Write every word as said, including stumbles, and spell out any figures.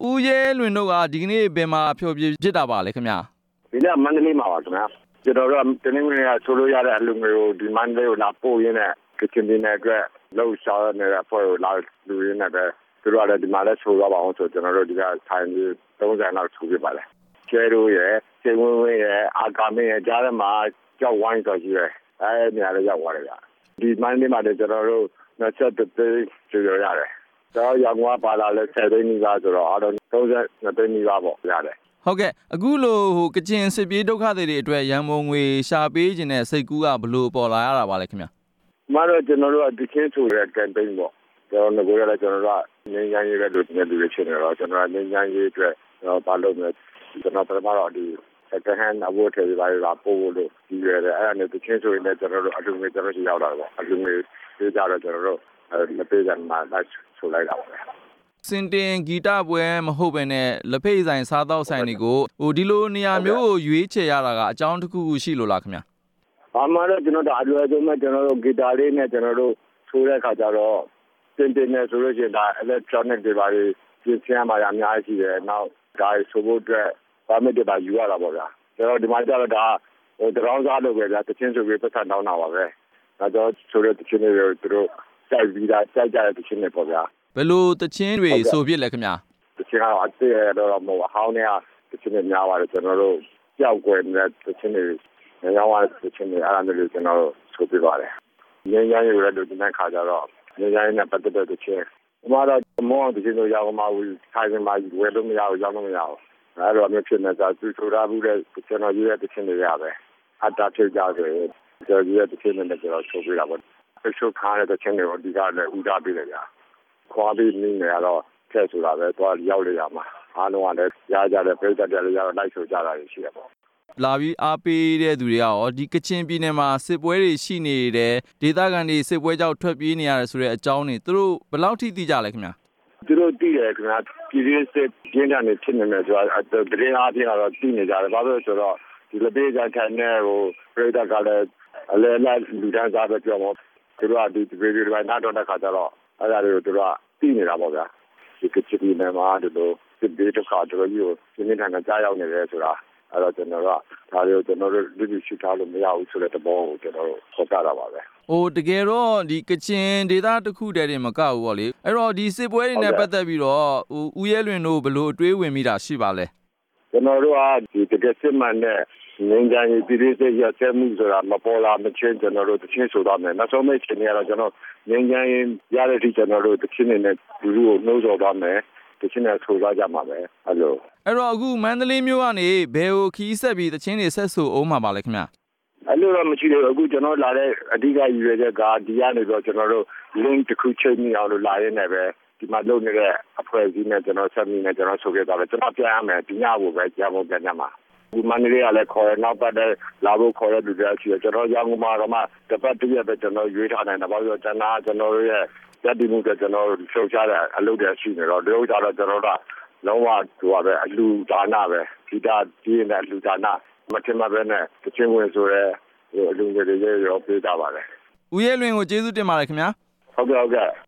ဦးရဲလွင်တို့ကဒီကနေ့ဘယ်မှာဖျော်ဖြေဖြစ်တာပါလဲခင်ဗျာဒီနေ့မန္တလေးမှာပါခင်ဗျာကျွန်တော်တို့တနင်္ဂနွေနေ့ကဆိုလို့ရတဲ့အလူငွေကိုဒီမန္တလေးကိုလာပို့ရင်းနဲ့ကချင်ပြည်နယ်အတွက်လှုပ်ရှားနေတဲ့အဖွဲ့ကိုလာလူရင်းနဲ့ပဲသူတို့ကလည်းဒီမှာလည်းဆိုတော့ပါအောင်ဆိုကျွန်တော်တို့ဒီကထိုင်ပြီးသုံးဆယ်လောက်ဆိုပြပါလေကျဲတို့ရဲ့စေဝင်းဝင်းရဲ့အာကာမင်းရဲ့ကြားထဲမှာကြောက်ဝိုင်းဆိုကြီးရဲ့အဲနေရာလေးရောက်သွားတယ်ဗျဒီမန္တလေးမှာလည်းကျွန်တော်တို့နှစ်ချက်တည်းဆိုရရတယ်တော့ရောင်ဝါပါလာလဲဆယ်သိန်းနီးပါးဆိုတော့အားလုံးသုံးဆယ်နှစ်သိန်းနီးပါးပေါ့ရတယ်ဟုတ်ကဲ့အခုလိုဟိုကချင်စစ်ပြေးဒုက္ခတွေတွေအတွက်ရန်ပုံငွေရှာပေးခြင်းနဲ့စိတ်ကူးကဘလို့ပေါ်လာရတာပါလဲခင်ဗျာမတော်ကျွန်တော်တို့ကဒီချင်းဆိုတဲ့ campaign ပေါ့ကျွန်တော်တို့ကလည်းကျွန်တော်တို့ကငင်းငင်းရေးတဲ့လူတွေလူတွေဖြစ်နေတော့ကျွန်တော်ကငင်းငင်းရေးအတွက်တော့ပါလို့မယ်ကျွန်တော်ပထမတော့ဒီ second hand အဝတ်တွေပါလာပို့လို့ဒီရတယ်အဲ့ဒါနဲ့ဒီချင်းဆိုရင်လည်းကျွန်တော်တို့အလူငွေကျွန်တော်တို့ရောက်လာတော့အလူငွေပေးကြတော့ကျွန်တော်တို့မပေးကြမှာလိုက်ဆိုလိုက်တာပါစင်တင်ဂီတပွဲမဟုတ်ဘဲနဲ့လက်ဖက်ဆိုင်စားသောက်ဆိုင်တွေကိုဟိုဒီလိုနေရာမျိုးကိုရွေးချယ်ရတာကအကြောင်းတစ်ခုခုရှိလို့လားခင်ဗျာဘာမှတော့ကျွန်တော်တို့အလွယ်ဆုံးမဲ့ကျွန်တော်တို့ဂီတာလေးနဲ့ကျွန်တော်တို့ဆိုတဲ့ခါကျတော့စင်တင်နဲ့ဆိုလို့ရှိရင်ဒါ electronic တွေပါပြီးပြင်ဆင်ရမှာအများကြီးရှိတယ်နောက်ဒါဆိုဖို့အတွက် permit တွေပါယူရတာပေါ့ဗျာကျွန်တော်ဒီမှာကျတော့ဒါဟိုတရောင်းစားလုပ်ပဲဗျာတချင်းဆိုပြီးပတ်သက်တောင်းတာပါပဲဒါကြောင့်ဆိုတဲ့တချင်းတွေသူတို့စိုက်ပြီးသားစိုက်ကြတဲ့တချင်းတွေပေါ့ဗျာဘယ်လိုတချင်းတွေဆိုဖြစ်လဲခင်ဗျာတချင်းကတော့အသေးရတော့မဟုတ်ဟောင်းနေတချင်းတွေများပါတယ်ကျွန်တော်တို့ကြောက်ွယ်နေတဲ့တချင်းတွေရောင်းရတဲ့တချင်းတွေအားမျိုးတွေကျွန်တော်တို့ဆိုပြပါတယ်ငင်းရရတဲ့ဒီနေ့ခါကြတော့ငင်းရရနဲ့ပတ်သက်တဲ့တချင်းဒီမှာတော့မောင်းတချင်းတို့ရောက်မှဝင်ထိုင်မှာဝယ်လို့မရဘူးရောက်လို့မရဘူးအဲ့တော့မျိုးဖြစ်နေတာသူဆိုတာဘူးတဲ့ကျွန်တော်ရေးတဲ့တချင်းတွေရပဲအတားဖြစ်ကြဆိုရင်ကျွန်တော်ရေးတဲ့တချင်းတွေနဲ့ကျွန်တော်ဆိုပြတာပေါ့အရှုပ်ခါတဲ့တချင်းတွေကိုဒီကလည်းဥဒါပေးတယ်ဗျာခွာပြီးနေနေတော့ထက်ဆိုတာပဲသွားရောက်လေရမှာအားလုံးကလည်းကြားကြတယ်ပြည့်တတ်တယ်လည်းရောက်လိုက်ဆိုကြတာရှိတယ်ပေါ့လာပြီးအားပေးတဲ့သူတွေကရောဒီကချင်ပြည်နယ်မှာစစ်ပွဲတွေရှိနေတယ်ဒေသခံတွေစစ်ပွဲကြောင့်ထွက်ပြေးနေရတယ်ဆိုတဲ့အကြောင်းတွေသူတို့ဘယ်လောက်ထိသိကြလဲခင်ဗျာသူတို့သိတယ်ခင်ဗျာပြည်ရေးစစ်ပြင်းထန်နေဖြစ်နေတယ်ဆိုတာတကယ်အားဖြင့်တော့သိနေကြတယ်ဘာလို့လဲဆိုတော့ဒီလက်ပေးကြထိုင်နေဟိုပြည့်တတ်ကလည်းအလဲလဲလူတန်းစားပဲပြောမှာသူတို့ကဒီဗီဒီယိုတွေနားတော့တဲ့ခါကျတော့အဲ့ဒါတွေကိုသူတို့ကသိနေတာပေါ့ဗျာဒီကချင်ပြည်နယ်မှာဒီလိုစစ်ဘေးဒုက္ခတွေကြီးကိုပြင်းထန်တဲ့ကြားရောက်နေတယ်ဆိုတာအဲ့တော့ကျွန်တော်တို့ကဒါတွေကိုကျွန်တော်တို့လူလူရှိထားလို့မရဘူးဆိုတဲ့သဘောကိုကျွန်တော်တို့ခေါ်ကြတာပါပဲဟိုတကယ်တော့ဒီကချင်ဒေသတစ်ခုတည်းတင်မကဘူးပေါ့လေအဲ့တော့ဒီစစ်ပွဲတွေနဲ့ပတ်သက်ပြီးတော့ဟိုဦးရဲလွင်တို့ဘယ်လိုအတွေးဝင်မိတာရှိပါလဲကျွန်တော်တို့ကဒီတကယ်စစ်မှန်တဲ့ငင်းကြရေးပြည်ရေးစစ်ရစဲမှုဆိုတာမပေါ်လာမချင်းကျွန်တော်တို့တချင်းဆိုတော့မယ်နောက်ဆုံးမဲ့ချင်းတွေကတော့ကျွန်တော်ငင်းကြရေးရတဲ့အထိကျွန်တော်တို့တချင်းတွေနဲ့လူလူကိုနှိုးဆော်သွားမယ်တချင်းနဲ့ဆိုသွားကြမှာပဲအဲ့လိုအဲ့တော့အခုမန္တလေးမြို့ကနေဘယ်ကိုခီးဆက်ပြီးတချင်းတွေဆက်ဆိုအောင်မှာပါလဲခင်ဗျအဲ့လိုတော့မရှိသေးဘူးအခုကျွန်တော်လာတဲ့အဓိကရည်ရွယ်ချက်ကဒီကနေတော့ကျွန်တော်တို့ link တစ်ခုချိန်မိအောင်လို့လာရင်းနဲ့ပဲဒီမှာလုပ်နေတဲ့အဖွဲ့အစည်းနဲ့ကျွန်တော်ဆက်မိနဲ့ကျွန်တော်ဆိုခဲ့တာပဲကျွန်တော်ပြန်ရမယ်ဒီညဖို့ပဲကြာဖို့ပြန်ရမှာဒီမန္တလေးကလည်းခေါ်ရနောက်ပတ်တဲ့လာဖို့ခေါ်ရတဲ့လူတွေရှိတယ်ကျွန်တော်ရန်ကုန်မှာတော့မှတပတ်တည်းပဲကျွန်တော်ရွေးထားတယ်ဘာလို့လဲကျွန်တော်ကျွန်တော်ရဲ့ရည်တည်မှုကကျွန်တော်ရှုပ်ရှားတဲ့အလုပ်တွေရှိနေတော့ဒီဥစ္စာတော့ကျွန်တော်တို့လုံးဝဟိုပါပဲအလူဒါနပဲဒီတာကြီးနဲ့အလူဒါနမထင်မှပဲနဲ့တချင်းဝင်ဆိုရဲဟိုအလူငယ်တွေရောပေးတာပါလေဦးရဲလွင်ကိုကျေးဇူးတင်ပါတယ်ခင်ဗျာဟုတ်ကဲ့ဟုတ်ကဲ့